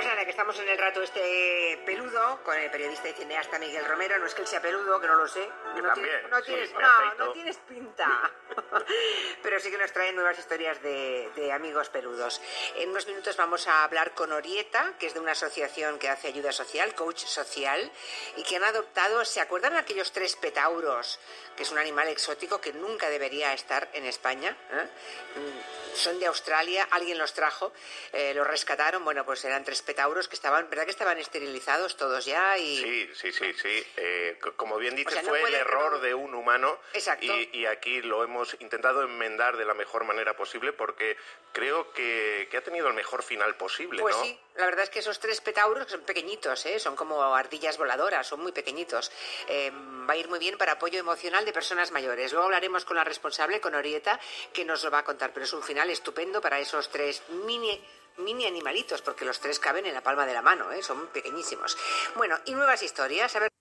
Pues nada, que estamos en el rato peludo con el periodista y cineasta Miguel Romero. No es que él sea peludo, que no lo sé. No tienes pinta. Pero sí que nos traen nuevas historias de amigos peludos. En unos minutos vamos a hablar con Orieta, que es de una asociación que hace ayuda social, coach social, y que han adoptado, ¿se acuerdan aquellos 3 petauros? Que es un animal exótico que nunca debería estar en España. Son de Australia, alguien los trajo, los rescataron. Bueno, pues eran 3 petauros que estaban, ¿verdad que estaban esterilizados todos ya? Sí. Como bien dices, o sea, fue el error de un humano. Exacto. Y aquí lo hemos intentado enmendar de la mejor manera posible porque creo que ha tenido el mejor final posible, pues ¿no? Sí, la verdad es que esos 3 petauros son pequeñitos, son como ardillas voladoras, son muy pequeñitos. Va a ir muy bien para apoyo emocional de personas mayores. Luego hablaremos con la responsable, con Orieta, que nos lo va a contar, pero es un final estupendo para esos 3 mini animalitos, porque los 3 caben en la palma de la mano, son pequeñísimos. Bueno, y nuevas historias, a ver.